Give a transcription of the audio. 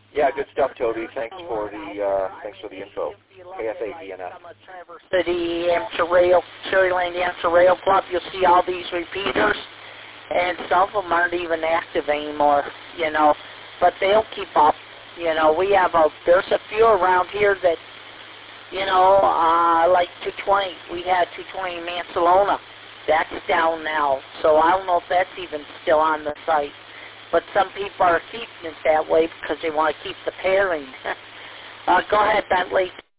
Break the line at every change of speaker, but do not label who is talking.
Yeah, good stuff, Toby. Thanks for the info. KFA DNF.
The Amateur Rail, Cherryland Amateur Rail Club, you'll see all these repeaters, and some of them aren't even active anymore, you know, but they'll keep up. You know, there's a few around here that, you know, like 220. We had 220 in Mansalona. That's down now, so I don't know if that's even still on the site. But some people are keeping it that way because they want to keep the pairing. Go ahead, Bentley.